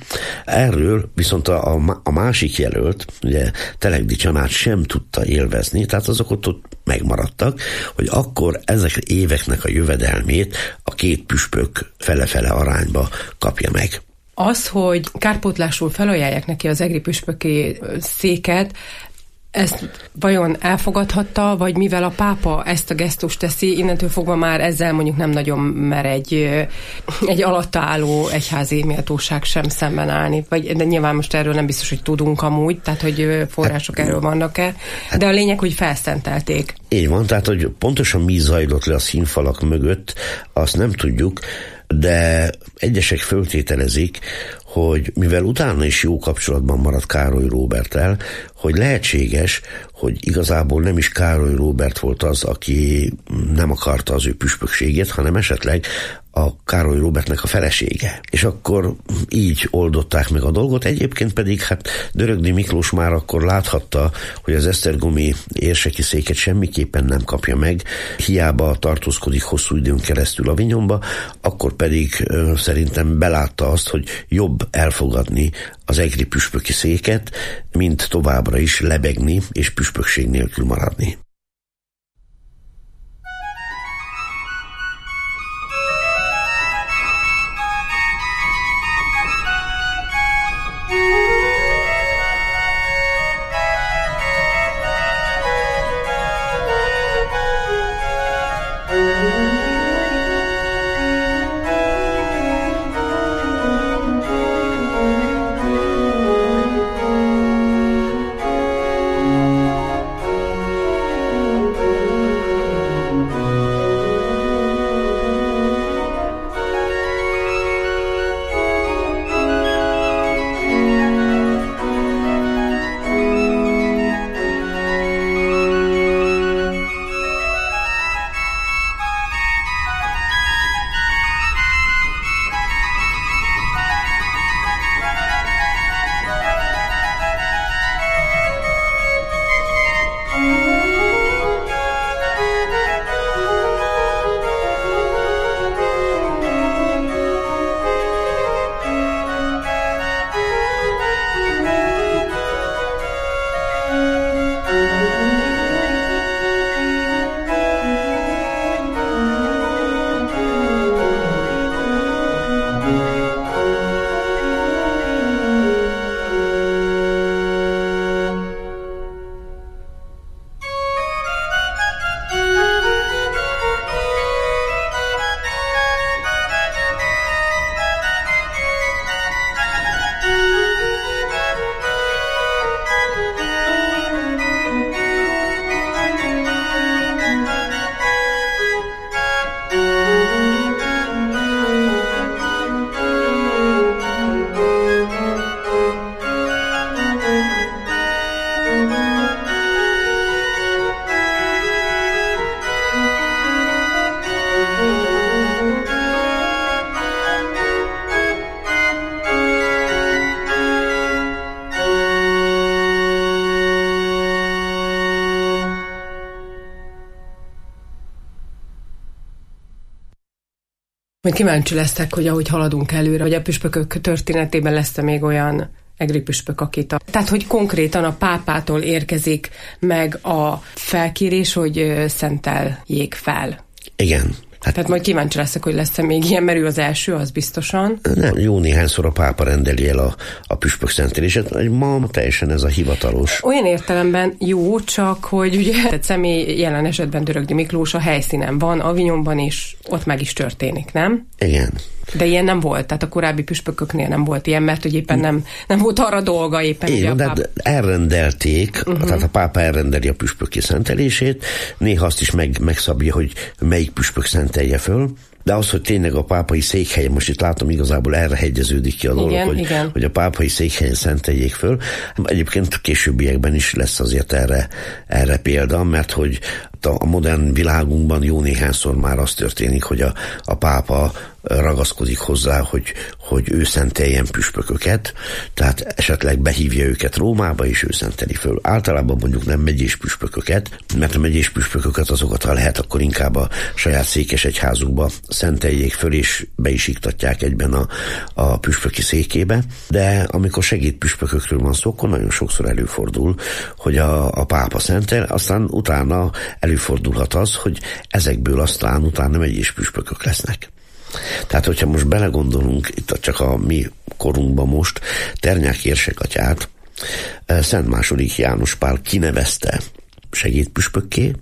Erről viszont a, a, a másik jelölt, ugye Telegdi Csanád sem tudta élvezni, tehát azok ott, ott megmaradtak, hogy akkor ezek éveknek a jövedelmét a két püspök fele-fele arányba kapja meg.
Az, hogy kárpótlásul felajánlják neki az egri püspöki széket, ezt vajon elfogadhatta, vagy mivel a pápa ezt a gesztust teszi, innentől fogva már ezzel mondjuk nem nagyon mer egy, egy alatta álló egyházi méltóság sem szemben állni. Vagy, de nyilván most erről nem biztos, hogy tudunk amúgy, tehát hogy források hát, erről vannak-e, de a lényeg, hogy felszentelték.
Így van, tehát hogy pontosan mi zajlott le a színfalak mögött, azt nem tudjuk, de egyesek föltételezik, hogy mivel utána is jó kapcsolatban maradt Károly Róberttel, hogy lehetséges, hogy igazából nem is Károly Róbert volt az, aki nem akarta az ő püspökségét, hanem esetleg a Károly Róbertnek a felesége. És akkor így oldották meg a dolgot, egyébként pedig hát Dörögdi Miklós már akkor láthatta, hogy az esztergomi érseki széket semmiképpen nem kapja meg, hiába tartózkodik hosszú időn keresztül Avignonba, akkor pedig ö, szerintem belátta azt, hogy jobb elfogadni az egri püspöki széket, mint továbbra is lebegni és püspökség nélkül maradni.
Majd kíváncsi leszek, hogy ahogy haladunk előre, hogy a püspökök történetében lesz-e még olyan egri püspök, akit a... Tehát, hogy konkrétan a pápától érkezik meg a felkérés, hogy szenteljék fel.
Igen.
Hát, Tehát majd kíváncsi leszek, hogy lesz-e még ilyen, mert ő az első, az biztosan. Nem,
jó néhányszor a pápa rendeli el a, a püspök szentelését, ma teljesen ez a hivatalos.
Olyan értelemben jó, csak hogy ugye a személy jelen esetben Dörögdi Miklós a helyszínen van, Avignonban is, ott meg is történik, nem?
Igen.
De ilyen nem volt, tehát a korábbi püspököknél nem volt ilyen, mert hogy éppen nem, nem volt arra dolga éppen.
Igen, de
páp...
elrendelték, uh-huh. tehát a pápa elrendeli a püspöki szentelését, néha azt is meg, megszabja, hogy melyik püspök szentelje föl, de az, hogy tényleg a pápai székhelyen, most itt látom igazából erre hegyeződik ki a dolog,
igen,
hogy,
igen.
hogy a pápai székhelyen szenteljék föl. Egyébként későbbiekben is lesz azért erre, erre példa, mert hogy a modern világunkban jó néhányszor már az történik, hogy a, a pápa ragaszkodik hozzá, hogy, hogy ő szenteljen püspököket, tehát esetleg behívja őket Rómába, és ő szenteli föl. Általában mondjuk nem megyés püspököket, mert a megyés püspököket azokat, ha lehet, akkor inkább a saját székesegyházukba szenteljék föl, és be is iktatják egyben a, a püspöki székébe. De amikor segédpüspökökről van szó, akkor nagyon sokszor előfordul, hogy a, a pápa szentel, aztán utána előfordulhat az, hogy ezekből aztán utána megyés püspökök lesznek. Tehát, hogyha most belegondolunk, itt csak a mi korunkban most, Ternyák érsek atyát Szent második János Pál kinevezte segédpüspökké,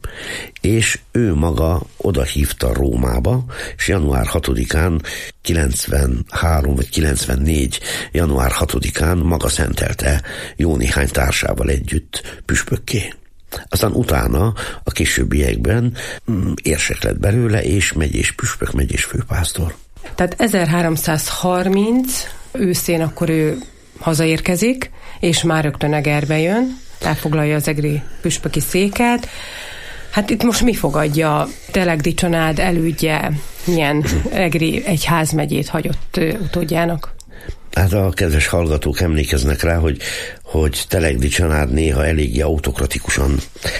és ő maga odahívta Rómába, és január hatodikán, kilencvenhárom vagy kilencvennégy január hatodikán maga szentelte jó néhány társával együtt püspökké. Aztán utána a későbbiekben érsek lett belőle, és megyés püspök, megyés főpásztor.
Tehát ezerháromszázharminc őszén akkor ő hazaérkezik, és már rögtön Egerbe jön, elfoglalja az egri püspöki széket. Hát itt most mi fogadja? Telegdi család elődje milyen egri egyházmegyét hagyott utódjának?
Hát a kedves hallgatók emlékeznek rá, hogy, hogy Telegdi család néha eléggé autokratikusan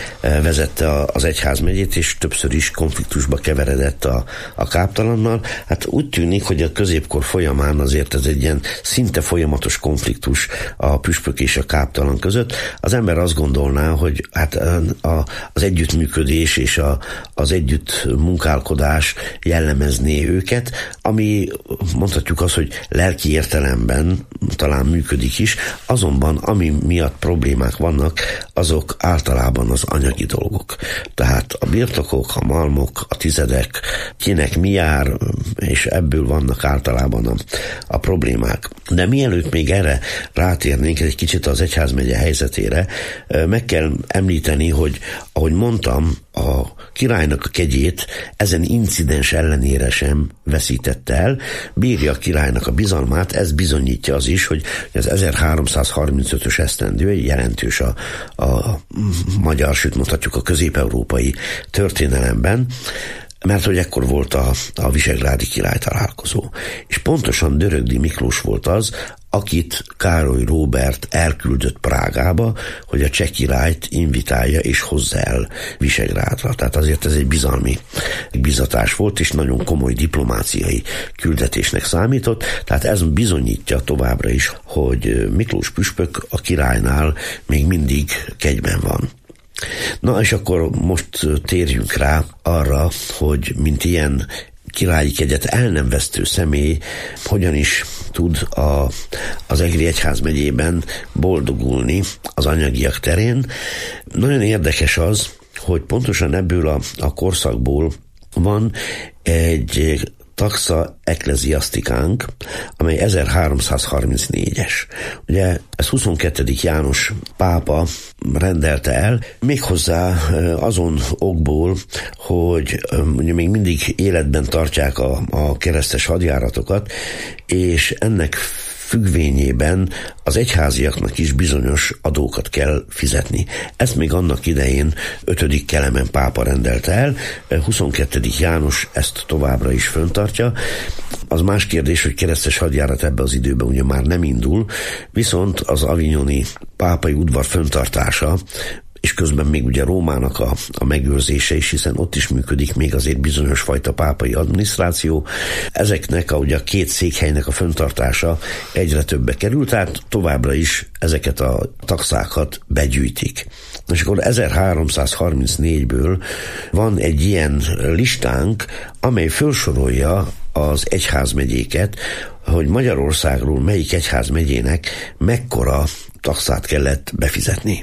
vezette az egyházmegyét, és többször is konfliktusba keveredett a, a káptalannal. Hát úgy tűnik, hogy a középkor folyamán azért ez egy ilyen szinte folyamatos konfliktus a püspök és a káptalan között. Az ember azt gondolná, hogy hát a, az együttműködés és a, az együtt munkálkodás jellemezné őket, ami mondhatjuk azt, hogy lelki értelemben talán működik is, azonban ami miatt problémák vannak, azok általában az anyagi dolgok. Tehát a birtokok, a malmok, a tizedek, kinek mi jár, és ebből vannak általában a, a problémák. De mielőtt még erre rátérnénk egy kicsit az egyházmegye helyzetére, meg kell említeni, hogy ahogy mondtam, a királynak a kegyét ezen incidens ellenére sem veszítette el, bírja a királynak a bizalmát, ez bizonyítja az is, hogy az ezerháromszázharmincötös esztendő jelentős a, a magyar, sőt mondhatjuk a közép-európai történelemben, mert hogy ekkor volt a, a visegrádi király találkozó. És pontosan Dörögdi Miklós volt az, akit Károly Róbert elküldött Prágába, hogy a cseh királyt invitálja és hozza el Visegrádra. Tehát azért ez egy bizalmi bizatás volt, és nagyon komoly diplomáciai küldetésnek számított. Tehát ez bizonyítja továbbra is, hogy Miklós püspök a királynál még mindig kegyben van. Na és akkor most térjünk rá arra, hogy mint ilyen királyi kegyet el nem vesztő személy hogyan is tud a, az egri egyházmegyében boldogulni az anyagiak terén. Nagyon érdekes az, hogy pontosan ebből a, a korszakból van egy taxa ecclesiasticánk, amely ezerháromszázharmincnégyes. Ugye ez huszonkettedik János pápa rendelte el, méghozzá azon okból, hogy ugye még mindig életben tartják a, a keresztes hadjáratokat, és ennek függvényében az egyháziaknak is bizonyos adókat kell fizetni. Ezt még annak idején ötödik Kelemen pápa rendelte el, huszonkettedik János ezt továbbra is föntartja. Az más kérdés, hogy keresztes hadjárat ebbe az időben ugye már nem indul, viszont az avignoni pápai udvar föntartása és közben még ugye Rómának a, a megőrzése is, hiszen ott is működik még azért bizonyos fajta pápai adminisztráció. Ezeknek a, ugye a két székhelynek a fenntartása egyre többe kerül, tehát továbbra is ezeket a taxákat begyűjtik. És akkor ezerháromszázharmincnégyből van egy ilyen listánk, amely felsorolja az egyházmegyéket, hogy Magyarországról melyik egyházmegyének mekkora taxát kellett befizetni.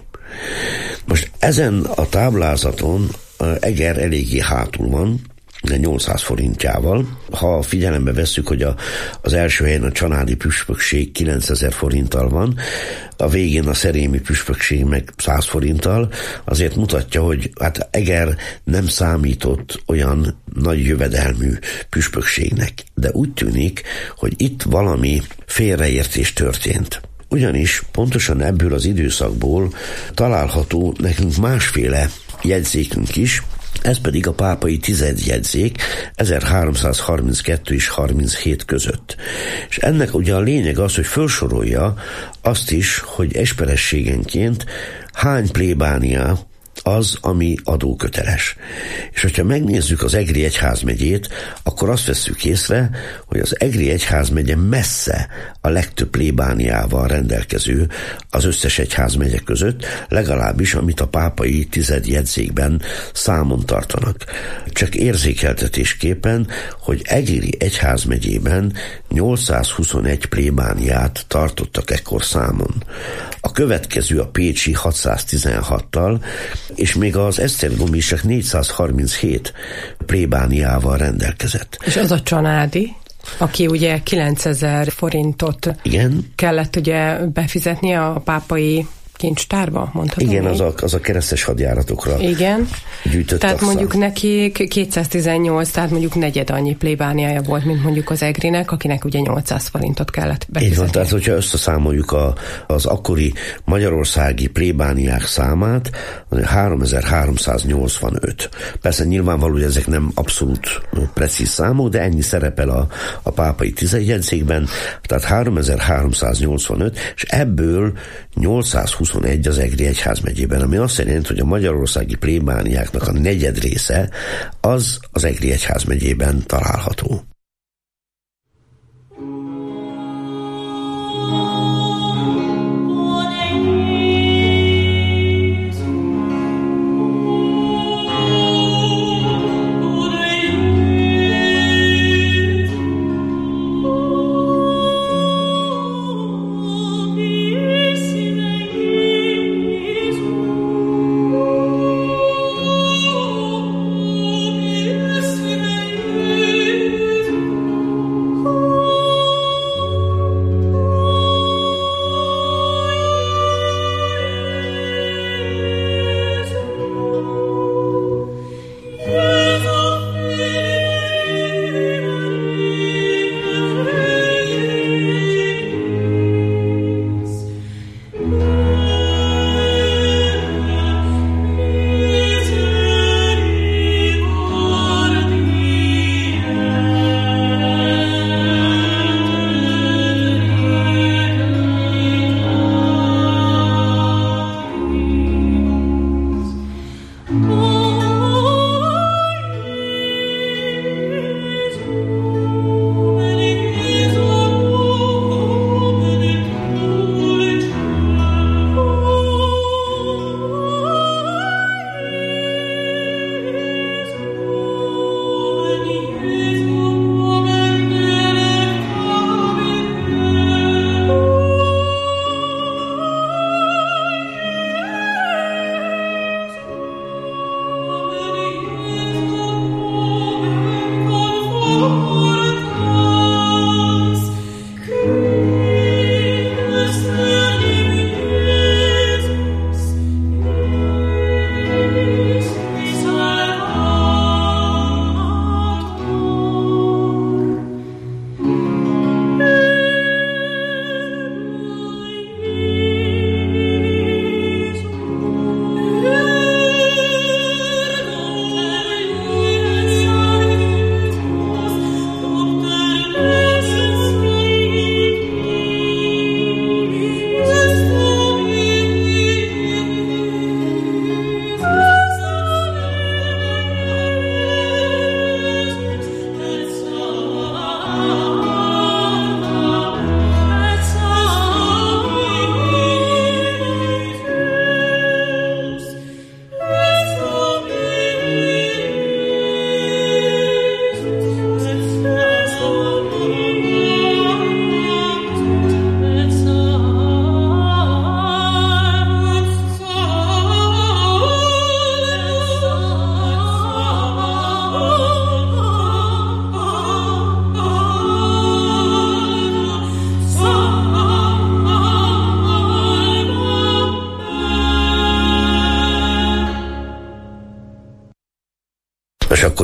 Most ezen a táblázaton Eger eléggé hátul van, nyolcszáz forintjával. Ha figyelembe vesszük, hogy a, az első helyen a csanádi püspökség kilencezer forinttal van, a végén a szerémi püspökség meg száz forinttal, azért mutatja, hogy hát Eger nem számított olyan nagy jövedelmű püspökségnek. De úgy tűnik, hogy itt valami félreértés történt. Ugyanis pontosan ebből az időszakból található nekünk másféle jegyzékünk is, ez pedig a pápai tizedjegyzék ezerháromszázharminckettő és harminchét között. És ennek ugye a lényeg az, hogy felsorolja azt is, hogy esperességenként hány plébánia az, ami adóköteles. És hogyha megnézzük az egri egyházmegyét, akkor azt vesszük észre, hogy az egri egyházmegye messze a legtöbb plébániával rendelkező az összes egyházmegye között, legalábbis amit a pápai tizedjegyzékben számon tartanak. Csak érzékeltetésképpen, hogy egri egyházmegyében nyolcszázhuszonegy plébániát tartottak ekkor számon. A következő a pécsi hatszáztizenhattal, és még az esztergomi is csak négyszázharminchét plébániával rendelkezett.
És az a csanádi, aki ugye kilencezer forintot
Igen.
kellett ugye befizetni a pápai kincstárba, mondhatom.
Igen, az a, az a keresztes hadjáratokra
Igen.
gyűjtött
Tehát
taxa.
mondjuk nekik kétszáztizennyolc, tehát mondjuk negyed annyi plébániája volt, mint mondjuk az egrinek, akinek ugye nyolcszáz forintot kellett befizetni.
Így van, tehát hogyha összeszámoljuk a, az akkori magyarországi plébániák számát, háromezer-háromszáznyolcvanöt. Persze nyilvánvaló, hogy ezek nem abszolút precíz számok, de ennyi szerepel a, a pápai tizedjegyzékben, tehát háromezer-háromszáznyolcvanöt, és ebből nyolcszázhuszonegy az egri egyházmegyében, ami azt jelenti, hogy a magyarországi plébániáknak a negyed része az az egri egyházmegyében található.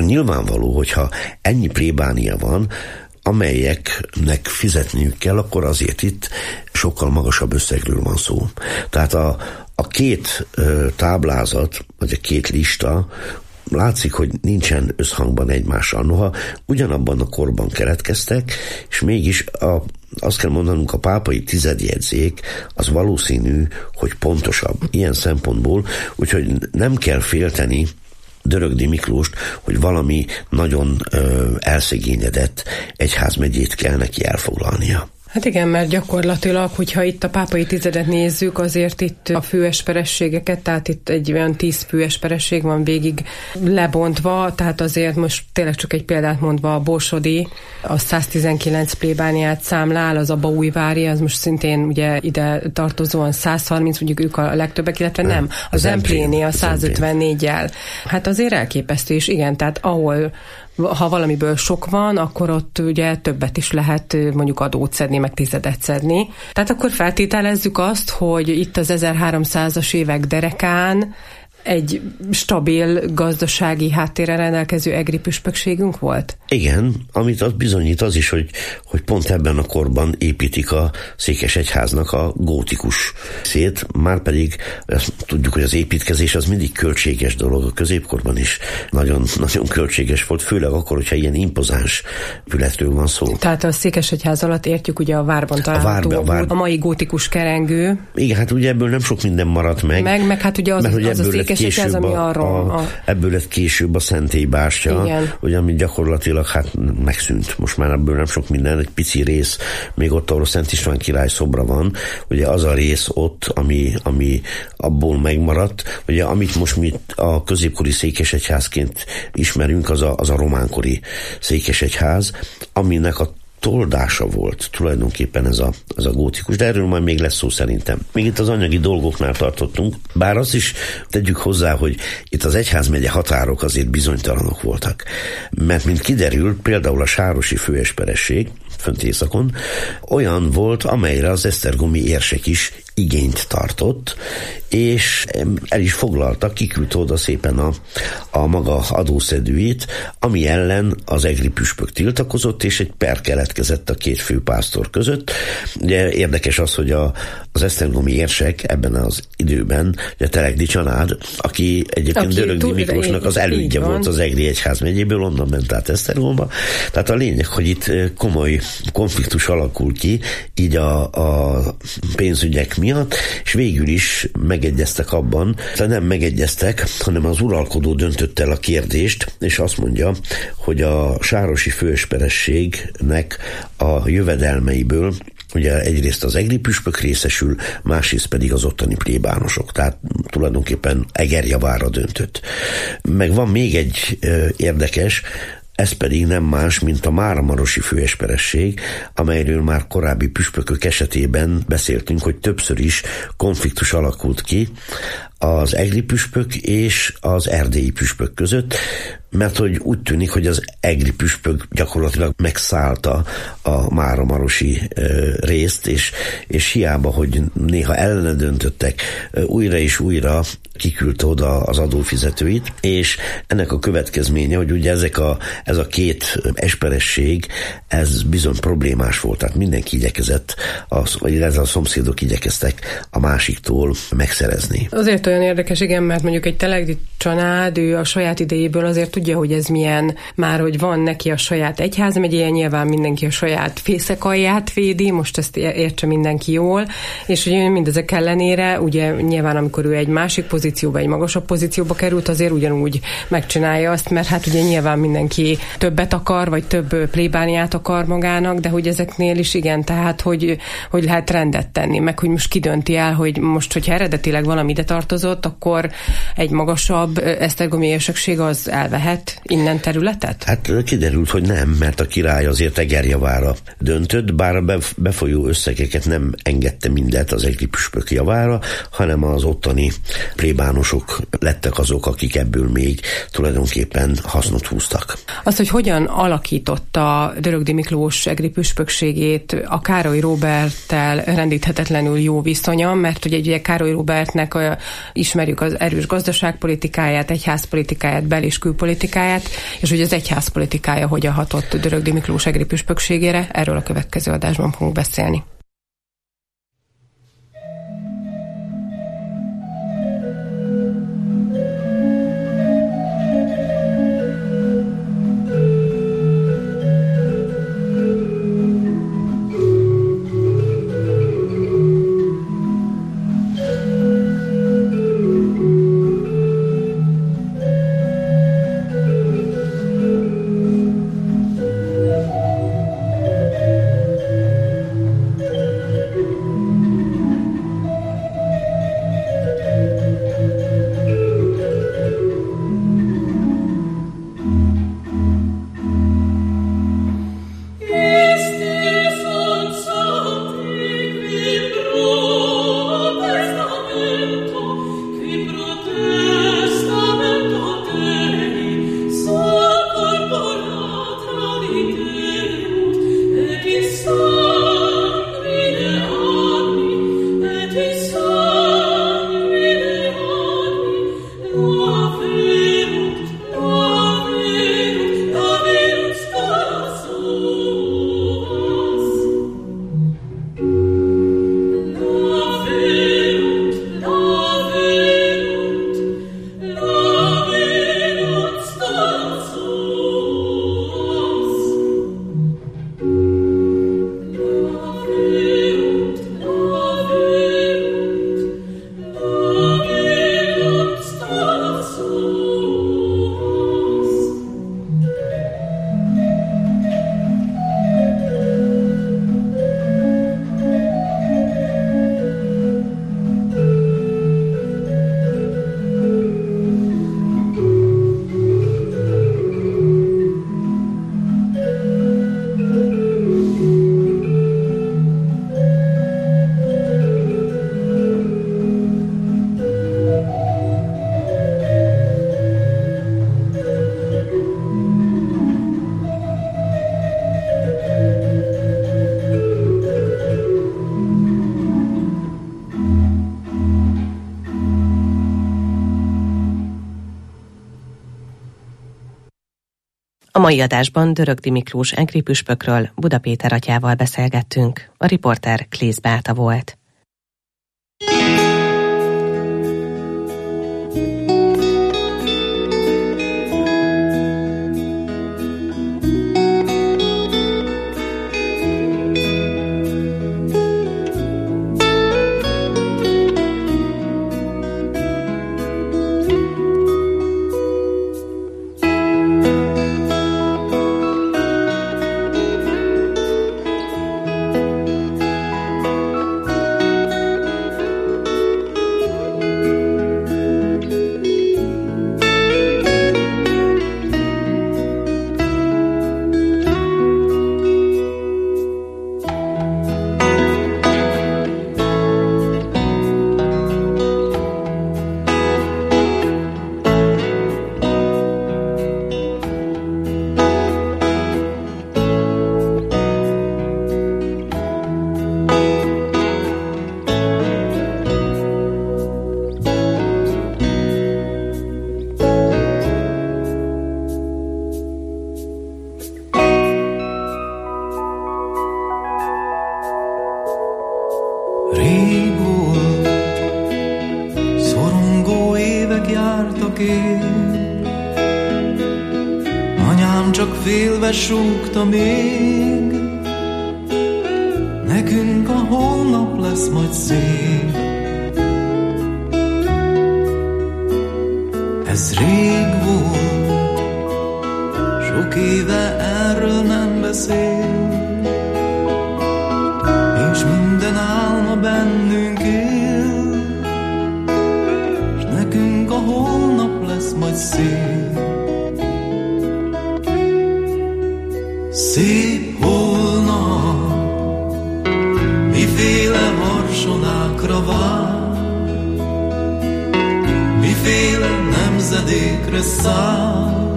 akkor nyilvánvaló, hogyha ennyi plébánia van, amelyeknek fizetniük kell, akkor azért itt sokkal magasabb összegről van szó. Tehát a, a két ö, táblázat, vagy a két lista látszik, hogy nincsen összhangban egymással. Noha ugyanabban a korban keletkeztek, és mégis a, azt kell mondanunk, a pápai tizedjegyzék az valószínű, hogy pontosabb ilyen szempontból, úgyhogy nem kell félteni Dörögdi Miklóst, hogy valami nagyon ö, elszegényedett egyházmegyét kell neki elfoglalnia.
Hát igen, mert gyakorlatilag, hogyha itt a pápai tizedet nézzük, azért itt a főesperességeket, tehát itt egy olyan tíz főesperesség van végig lebontva, tehát azért most tényleg csak egy példát mondva, a Borsodi, a száztizenkilenc plébániát számlál, az a Baújvári, az most szintén ugye ide tartozóan száz harminc, mondjuk ők a legtöbbek, illetve nem, a Zempléni a száz ötvennégyel. Hát azért elképesztő, és igen, tehát ahol ha valamiből sok van, akkor ott ugye többet is lehet mondjuk adót szedni, meg tizedet szedni. Tehát akkor feltételezzük azt, hogy itt az ezerháromszázas évek derekán egy stabil gazdasági háttérrel rendelkező egri püspökségünk volt?
Igen, amit az bizonyít az is, hogy, hogy pont ebben a korban építik a Székesegyháznak a gótikus szét, márpedig azt tudjuk, hogy az építkezés az mindig költséges dolog, a középkorban is nagyon, nagyon költséges volt, főleg akkor, hogyha ilyen impozáns ületről van szó.
Tehát a Székesegyház alatt értjük ugye a várban található, a, várbe, a, vár... a mai gótikus kerengő.
Igen, hát ugye ebből nem sok minden maradt meg.
Meg, meg hát ugye az, mert, az a Székesegyház, ami arról.
A, a, ebből lett később a Szentély bástya, ugye, ami gyakorlatilag hát megszűnt. Most már ebből nem sok minden, egy pici rész, még ott, ahol Szent István király szobra van, ugye az a rész ott, ami, ami abból megmaradt, ugye amit most mi a középkori székesegyházként ismerünk, az a, az a románkori székesegyház, aminek a toldása volt tulajdonképpen ez a, ez a gótikus, de erről majd még lesz szó szerintem. Még itt az anyagi dolgoknál tartottunk, bár azt is tegyük hozzá, hogy itt az egyházmegye határok azért bizonytalanok voltak. Mert mint kiderül, például a sárosi főesperesség, fönt északon, olyan volt, amelyre az esztergomi érsek is igényt tartott, és el is foglalta, kiküldte oda szépen a, a maga adószedőit, ami ellen az egri püspök tiltakozott, és egy per keletkezett a két főpásztor között. Ugye érdekes az, hogy a, az esztergomi érsek ebben az időben, ugye Telegdi Csanád, aki egyébként Dörögdi Miklósnak az elődje volt az egri egyház megyéből, onnan ment át Esztergomba. Tehát a lényeg, hogy itt komoly konfliktus alakul ki, így a, a pénzügyek miatt, és végül is megegyeztek abban, de nem megegyeztek, hanem az uralkodó döntött el a kérdést, és azt mondja, hogy a sárosi főesperességnek a jövedelmeiből ugye egyrészt az egri püspök részesül, másrészt pedig az ottani plébánosok, tehát tulajdonképpen Eger javára döntött. Meg van még egy ö, érdekes, ez pedig nem más, mint a máramarosi főesperesség, amelyről már korábbi püspökök esetében beszéltünk, hogy többször is konfliktus alakult ki az egri püspök és az erdélyi püspök között, mert hogy úgy tűnik, hogy az egri püspök gyakorlatilag megszállta a máramarosi ö, részt, és, és hiába, hogy néha ellene döntöttek, ö, újra és újra kiküldte oda az adófizetőit, és ennek a következménye, hogy ugye ezek a, ez a két esperesség, ez bizony problémás volt, tehát mindenki igyekezett, az, vagy ez a szomszédok igyekeztek a másiktól megszerezni.
Azért olyan érdekes, igen, mert mondjuk egy Telegdi Csanád, ő a saját idejéből azért tudja, hogy ez milyen, már hogy van neki a saját egyházmegyéje, nyilván mindenki a saját fészekalját védi, most ezt értse mindenki jól, és ugye mindezek ellenére, ugye nyilván amikor ő egy másik pozícióba, egy magasabb pozícióba került, azért ugyanúgy megcsinálja azt, mert hát ugye nyilván mindenki többet akar, vagy több plébániát akar magának, de hogy ezeknél is igen, tehát hogy, hogy lehet rendet tenni, meg hogy most kidönti el, hogy most, hogyha eredetileg valami ide tartozott, akkor egy magasabb esztergomi érsekség az elvehet innen területet?
Hát kiderült, hogy nem, mert a király azért Eger javára döntött, bár a befolyó összegeket nem engedte mindet az egri püspök javára, hanem az ottani plébánosok lettek azok, akik ebből még tulajdonképpen hasznot húztak.
Az, hogy hogyan alakította Dörögdi Miklós egri püspökségét a Károly Róberttel rendíthetetlenül jó viszonya, mert ugye, ugye Károly Róbertnek a, ismerjük az erős gazdaságpolitikáját, egyházpolitikáját, bel- és külpolitikáját, és hogy az egyházpolitikája hogyan hatott Dörögdi Miklós egri püspökségére, erről a következő adásban fogunk beszélni.
A mai adásban Dörögdi Miklós egri püspökről Buda Péter atyával beszélgettünk. A riporter Klész Beáta volt.
Rég volt, szorongó évek jártak én, anyám csak félve súgta még, nekünk a holnap lesz majd szép. Ez rég volt, sok éve erről nem beszél, és minden álma bennünk él, s nekünk a holnap lesz majd szép. Szép holnap, miféle harsonákra vár, miféle nemzedékre száll,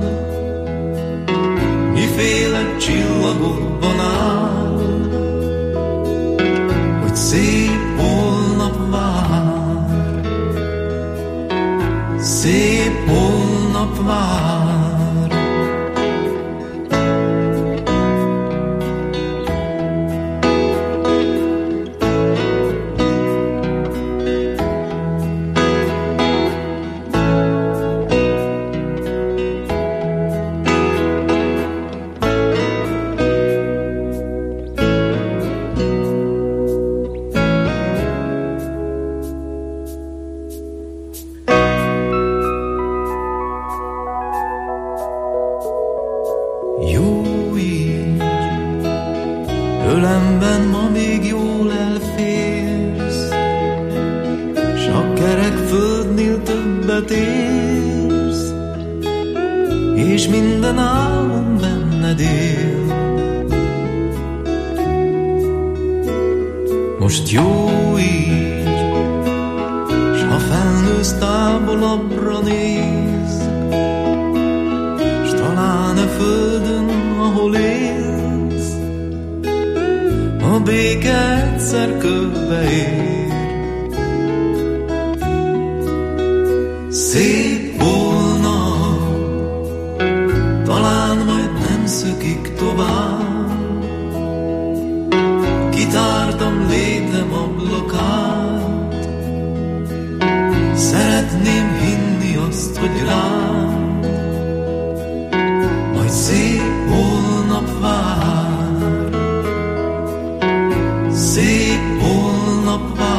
miféle csillagokban áll, hogy szép holnap vár.
vár. Ölemben ma még jól elférsz, s a kerek földnél többet érsz, és minden álom benned él. Most jó így, s ha felnősz távolabbra néz, s talán a földön, ahol élsz, a béke egyszer körbe ér. Szép volna, talán majd nem szökik tovább, kitártam létem ablakát, szeretném hinni azt, hogy rám majd szép holnap vár. Szép holnap vár.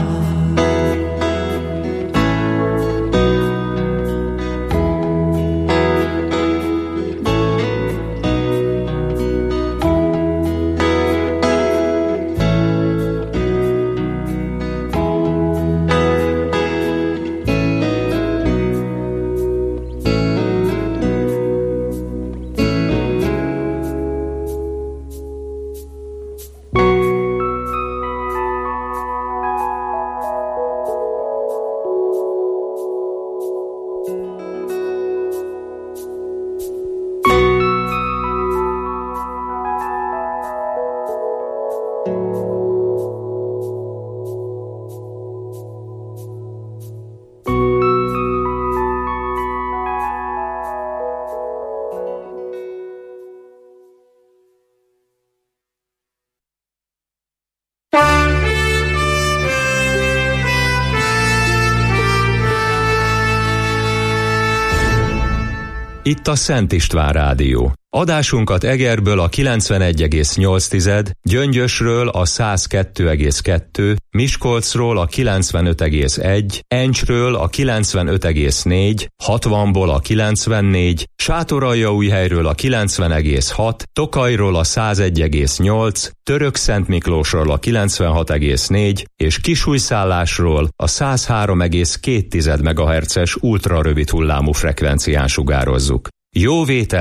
Itt a Szent István Rádió. Adásunkat Egerből a kilencvenegy egész nyolc, Gyöngyösről a száz kettő egész kettő, Miskolcról a kilencvenöt egész egy, Encsről a kilencvenöt egész négy, hatvanból a kilencvennégy, Sátoraljaújhelyről a kilencven egész hat, Tokajról a száz egy egész nyolc, Törökszentmiklósról a kilencvenhat egész négy és Kisújszállásról a száz három egész két megahertzes ultrarövid hullámú frekvencián sugározzuk. Jó vétel!